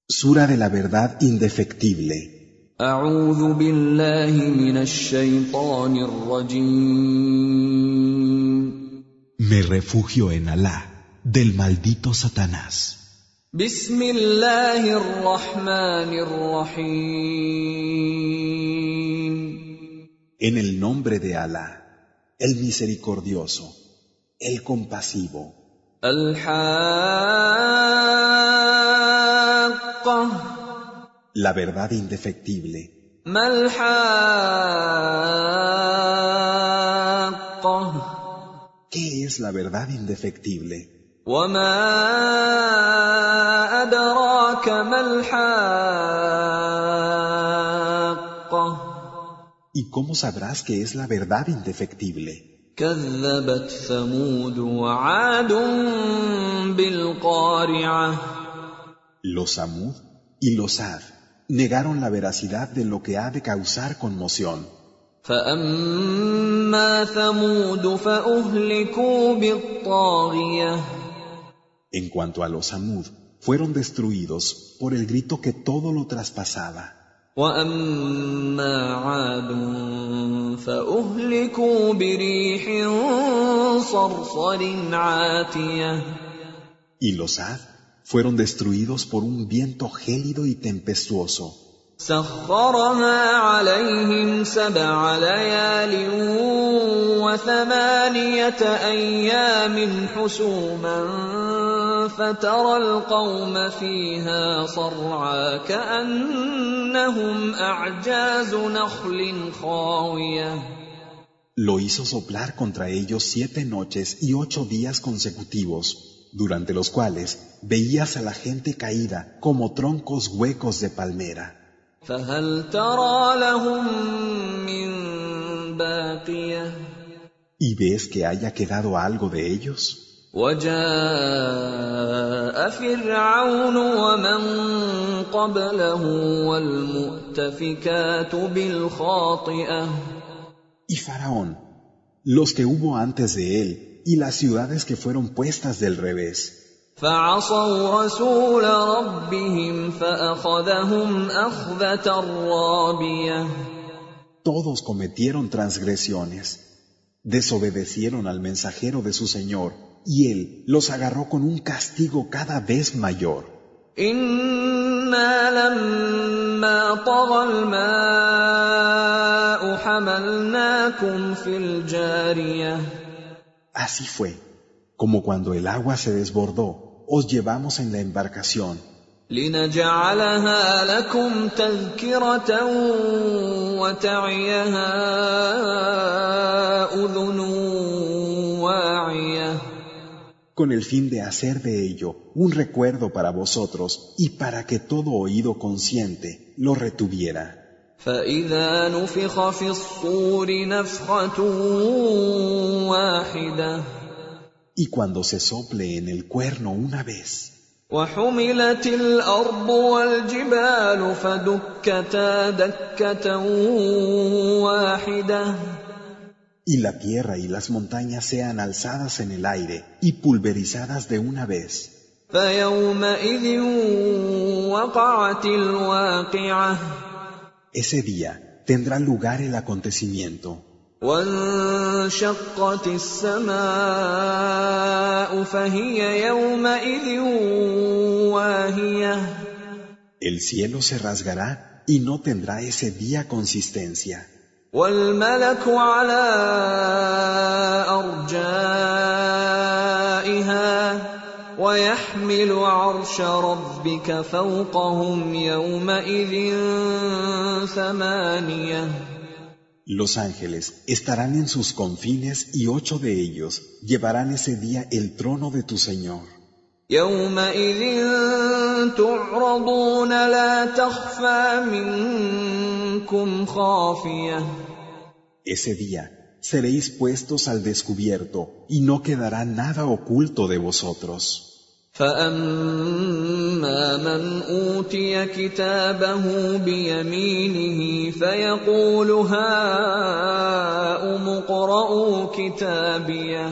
Sura de la verdad indefectible. أعوذ بالله من الشيطان الرجيم. Me refugio en Alá, del maldito Satanás. بسم الله الرحمن الرحيم. En el nombre de Alá, el misericordioso, el compasivo. الحاقة. La verdad indefectible. ما الحاقة. ¿Qué es la verdad indefectible? وما أدراك ما الحاقة. ¿Y cómo sabrás que es la verdad indefectible? كذبت ثمود وعاد بالقارعة. Los Samud y los Ad negaron la veracidad de lo que ha de causar conmoción. فأما ثمود فأهلكوا بالطاغية. En cuanto a los Samud, fueron destruidos por el grito que todo lo traspasaba. وأما عاد فأهلكوا بريح صرصر عاتية. Y los Ad fueron destruidos por un viento gélido y tempestuoso. سخرها عليهم 7 ليال و8 أيام حسوما فترى القوم فيها صرعى كأنهم أعجاز نخل خاوية. Lo hizo soplar contra ellos 7 noches y 8 días consecutivos, durante los cuales veías a la gente caída como troncos huecos de palmera. فهل ترى لهم من باقية. ¿Y ves que haya quedado algo de ellos? وجاء فرعون ومن قبله والمؤتفكات بالخاطئة. Y Faraón, los que hubo antes de él, y las ciudades que fueron puestas del revés. فعصوا رسول ربهم فأخذهم أخذة رابية. Todos cometieron transgresiones. Desobedecieron al mensajero de su Señor, y él los agarró con un castigo cada vez mayor. إنا لما طغى الماء حملناكم في الجارية. Así fue, como cuando el agua se desbordó, os llevamos en la embarcación, لنجعلها لكم تذكرة وتعيها أذن واعية. con el fin de hacer de ello un recuerdo para vosotros y para que todo oído consciente lo retuviera. فإذا نفخ في الصور نفخة واحدة. Y cuando se sople en el cuerno una vez, وحملت الأرض والجبال فدكتا دكة واحدة. y la tierra y las montañas sean alzadas en el aire y pulverizadas de una vez, فيومئذ وقعت الواقعة. ese día tendrá lugar el acontecimiento. وانشقت السماء فهي يومئذ واهية. El cielo se rasgará y no tendrá ese día consistencia. والملك على أرجائها ويحمل عرش ربك فوقهم يومئذ 8. Los ángeles estarán en sus confines y 8 de ellos llevarán ese día el trono de tu Señor. يومئذ تعرضون لا تخفى منكم خافية. Ese día seréis puestos al descubierto y no quedará nada oculto de vosotros. فأما من أوتي كتابه بيمينه فيقول هاؤم اقرءوا كتابيه.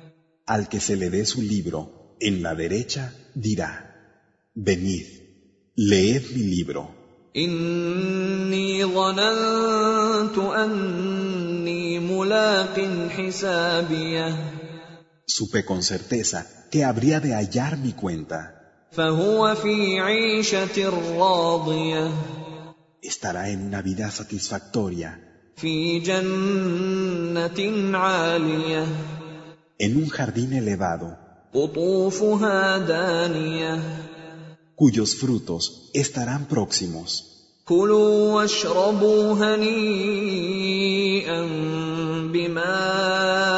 Al que se le dé su libro en la derecha, dirá: Venid, Leed mi libro. إني ظننت أني ملاق حسابيه Supe con certeza que habría de hallar mi cuenta. فهو في عيشة راضية Estará en una vida satisfactoria, في جنة عالية en un jardín elevado, قطوفها دانية cuyos frutos estarán próximos. كلوا واشربوا هنيئا بما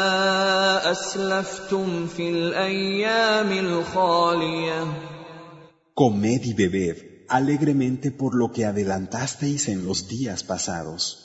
أسلفتم في الأيام الخالية Comed y bebed alegremente por lo que adelantasteis en los días pasados.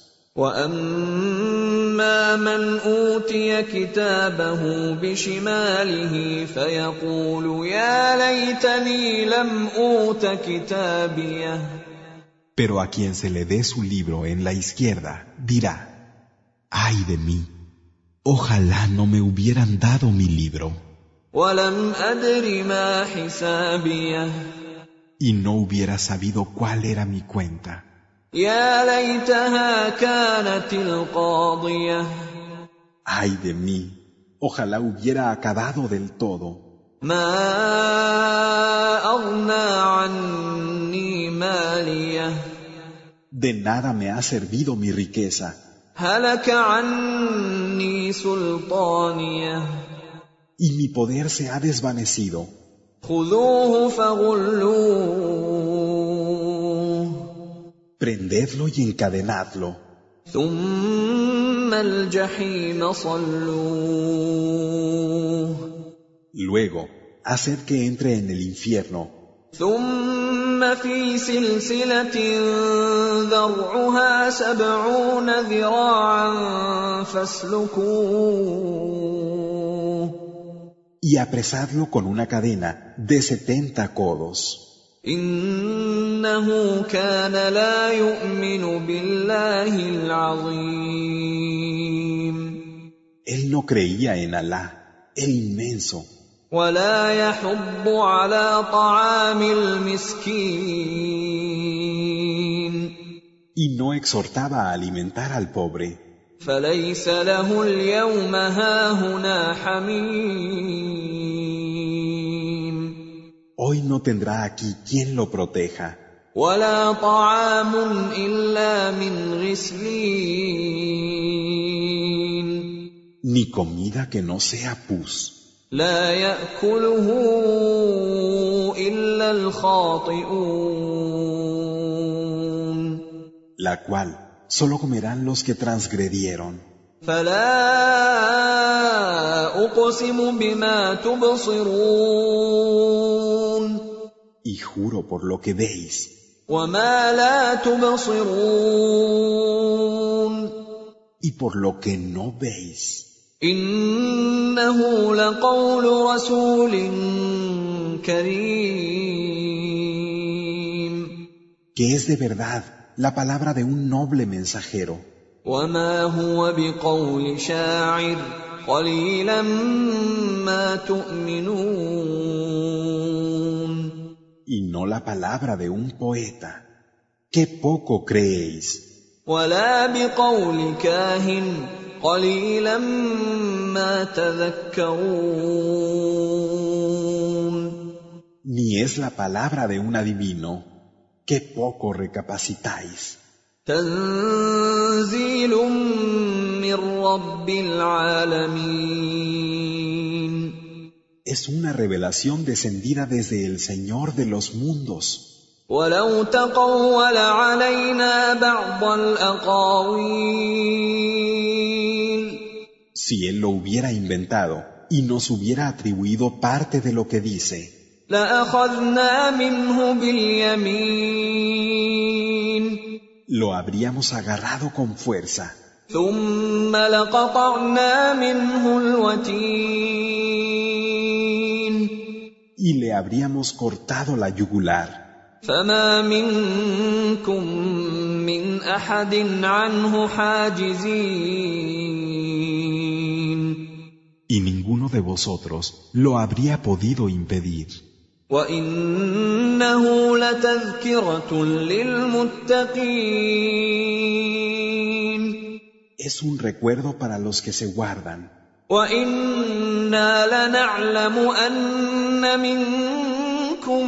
وأما من أوتي كتابه بشماله فيقول يا ليتني لم أوت كتابيه Pero a quien se le dé su libro en la izquierda, dirá: ¡Ay de mí! Ojalá no me hubieran dado mi libro. ولم أدر ما حسابيه Y no hubiera sabido cuál era mi cuenta. يا ليتها كانت القاضية ¡Ay de mí! Ojalá hubiera acabado del todo. ما أغنى عني ماليه De nada me ha servido mi riqueza, هلك عني سلطانيه y mi poder se ha desvanecido. خذوه فغلوه Prendedlo y encadenadlo, ثم الجحيم صلوه luego haced que entre en el infierno, ثم في سلسلة ذرعها 70 ذراعا فاسلكوه y apresadlo con una cadena de 70 codos. إنه كان لا يؤمن بالله العظيم Él no creía en Alá, el inmenso, ولا يحض على طعام المسكين y no exhortaba a alimentar al pobre. فليس له اليوم هاهنا حميم Hoy no tendrá aquí quien lo proteja, ولا طعام إلا من غسلين ni comida que no sea pus, لا يأكله إلا الخاطئون la cual solo comerán los que transgredieron. فلا أقسم بما تبصرون Y juro por lo que veis, وما لا تبصرون y por lo que no veis, إنه لقول رسول كريم que es de verdad la palabra de un noble mensajero, وما هو بقول شاعر قليلا ما تؤمنون y no la palabra de un poeta. ¡Qué poco creéis! ولا بقول كاهن قليلا ما تذكرون Ni es la palabra de un adivino. ¡Qué poco recapacitáis! تنزيل من رب العالمين Es una revelación descendida desde el Señor de los mundos. ولو تقول علينا بعض الأقاويل Si Él lo hubiera inventado y nos hubiera atribuido parte de lo que dice, لأخذنا منه باليمين lo habríamos agarrado con fuerza ثم لقطعنا منه الوتين y le habríamos cortado la yugular. فما منكم من أحد عنه حاجزين Y ninguno de vosotros lo habría podido impedir. وَإِنَّهُ لَتَذْكِرَةٌ لِّلْمُتَّقِينَ. Es un recuerdo para los que se guardan. وَإِنَّا لَنَعْلَمُ أَنَّ مِنكُم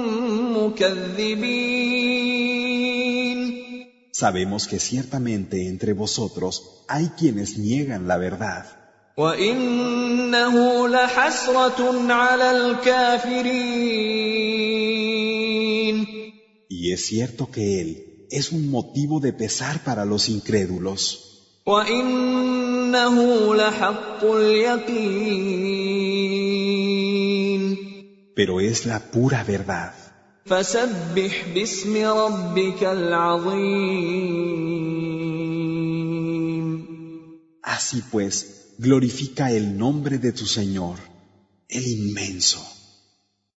مُّكَذِّبِينَ. Sabemos que ciertamente entre vosotros hay quienes niegan la verdad. وَإِنَّهُ لَحَسْرَةٌ عَلَى الْكَافِرِينَ. Y es cierto que Él es un motivo de pesar para los incrédulos. وَإِنَّهُ لَحَقُّ الْيَقِينِ. Pero es la pura verdad. فَسَبِّحْ بِاسْمِ رَبِّكَ الْعَظِيمِ. Así pues, glorifica el nombre de tu Señor, el inmenso.